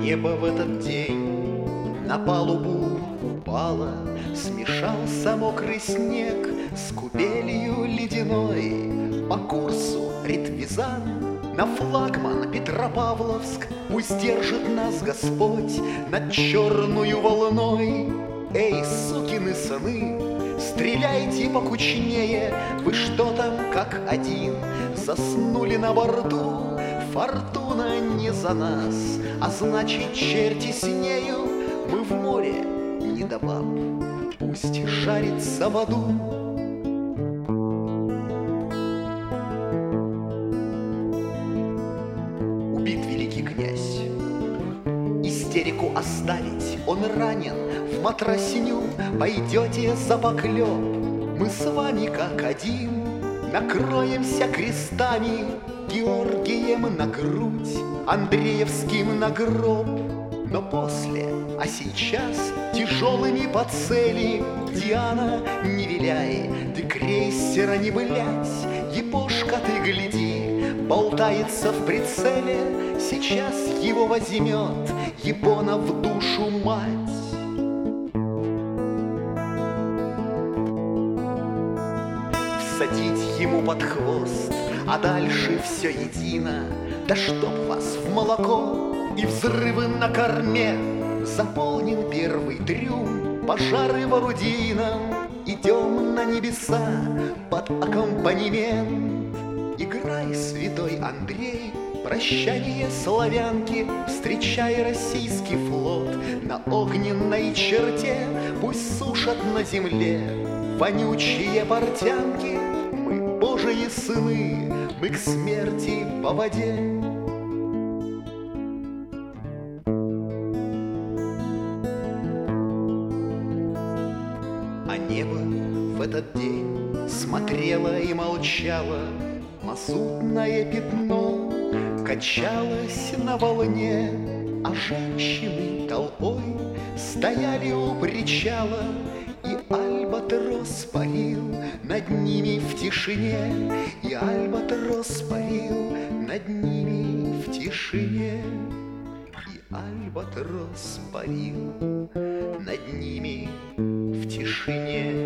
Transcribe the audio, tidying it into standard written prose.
Небо в этот день на палубу упало, смешался мокрый снег с купелью ледяной. По курсу Ретвизан на флагман Петропавловск, пусть держит нас Господь над черную волной. Эй, сукины сыны, стреляйте покучнее, вы что там, как один, заснули на борту? Фортуна не за нас, а значит, черти с нею, мы в море не до баб, пусть жарится в аду. Убит великий князь, истерику оставить, он ранен в матросиню, пойдете за поклеп. Мы с вами как один накроемся крестами, Георгием на грудь, Андреевским на гроб. Но после, а сейчас тяжелыми по цели, Диана, не виляй, ты крейсера не блядь, Епошка, ты гляди, болтается в прицеле, сейчас его возьмет Япона в душу мать. Всадить ему под хвост, а дальше все едино, да чтоб вас в молоко и взрывы на корме. Заполнен первый трюм, пожары в орудийном, идем на небеса под аккомпанемент. Играй, святой Андрей, прощание славянки, встречай российский флот на огненной черте, пусть сушат на земле вонючие портянки. Мы Божьи сыны, мы к смерти по воде. А небо в этот день смотрело и молчало, мазутное пятно качалось на волне, а женщины толпой стояли у причала, и альбатрос парил над ними в тишине, и альбатрос парил над ними в тишине, и альбатрос парил над ними в тишине.